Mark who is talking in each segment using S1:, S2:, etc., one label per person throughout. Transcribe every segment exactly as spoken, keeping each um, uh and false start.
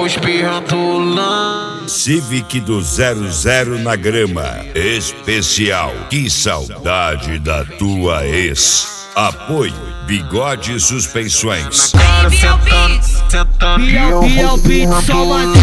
S1: espirrando lã.
S2: Civic do zero zero na grama. Especial. Que saudade da tua ex. Apoio Bigode Suspensões.
S1: Cara sentando, sentando.
S3: Biel, Biel Beats, só
S1: lança,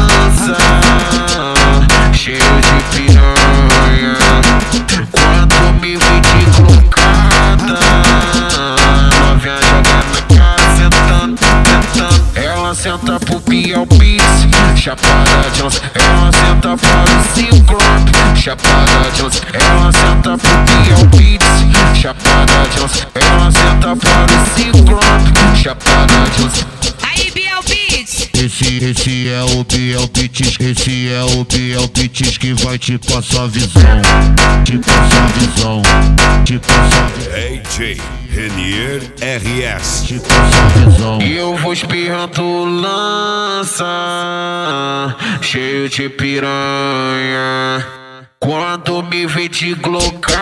S1: cheio de piranha. Quando me vi de colocada, novinha joga na cara sentando, sentando. Ela senta pro Biel Beats, chapada de lança. Ela senta para o Ciclope, chapada de lança. Ela senta pro Biel Beats, chapada de lança. Ela senta para o Ciclope, chapada de lança.
S4: Aí, Biel Beats.
S3: Esse, esse é o Biel Beats, esse é o Biel Beats que vai te passar visão, te passar visão, te passar visão.
S2: D J Renier R S.
S3: Te passar visão.
S1: E eu vou espirrando lança, cheio de piranha. Quando me vê de glocada,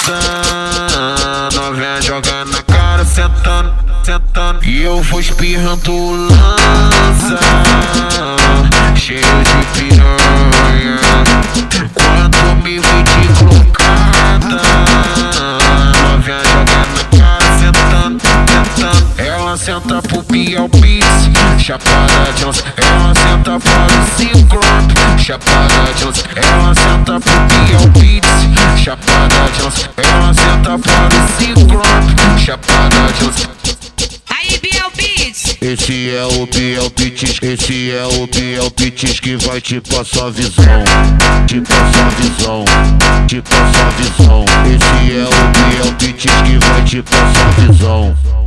S1: novinha joga na cara sentando, sentando. E eu vou espirrando lança, cheio de piranha. Quando me vê de glocada, novinha joga na cara sentando, sentando. Ela senta pro Biel Beats, chapada de lança. Ela senta para o Ciclope, chapada de lança. Ela senta pro Biel Beats, chapada de lança. Ela senta para o Ciclope, chapada de lança.
S4: Aí, Biel Beats.
S3: Esse é o Biel Beats, esse é o Biel Beats que vai te passar visão, te passar visão, te passar visão. Esse é o Biel Beats que vai te passar visão.